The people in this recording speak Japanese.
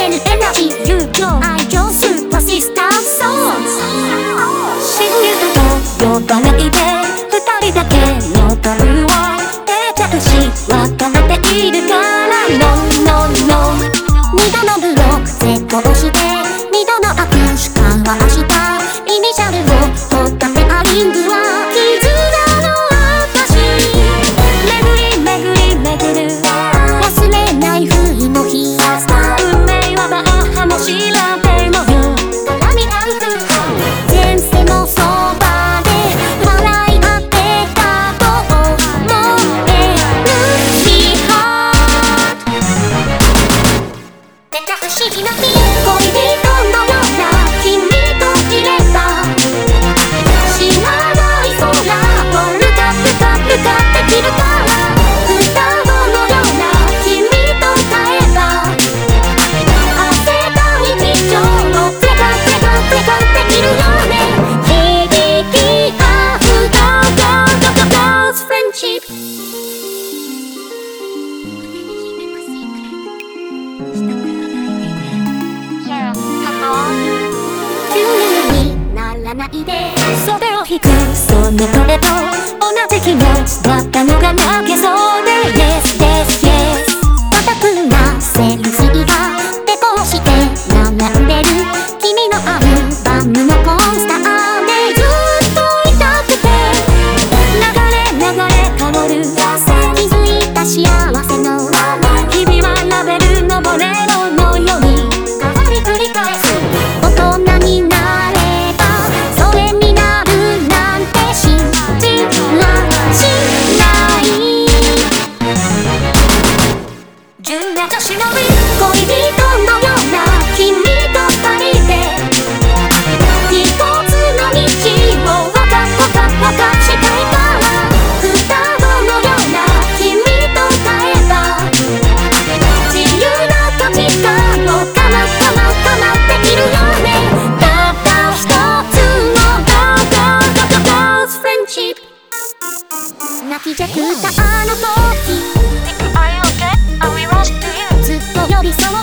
れるエナジー、友情、愛情、スーパーシスターソング。親友と呼ばないで、二人だけのタブは定着し別れているから。No no no、 二度のブロック絶交して、二度の握手交わしたイニシャルを取ったペアリングは絆の証。巡り巡り巡る忘れない冬の日、運命はバッハも調べもよ絡み合う前世のそばで笑い合ってたと思える日はめちゃ不思議な日、恋人のような君といれば知らない空をルカプカプカできるから。双子のような君と会えば汗ばみ日常をプレカプレカプレカできるよね。響き合うGirls Friendship。急にならないで袖を引くその彼と同じ気持ちだったのが泣けそうで Yes yes yes、 固くなセルフィーがデコして並んでる君のアルバムのポスターでずっといたくて、流れ流れ香る気づいた幸せの日々はラベルのボレロのように変わり繰り返す。大人になればそれになるなんて信じらしない。10月忍ぶ恋人のような君と二人で一つの道をわかしたいから。双子のような君と会えば自由な価値観をかなできるよね。たった一つのGirls Friendship。 泣きじゃくったあの時ずっと寄り添う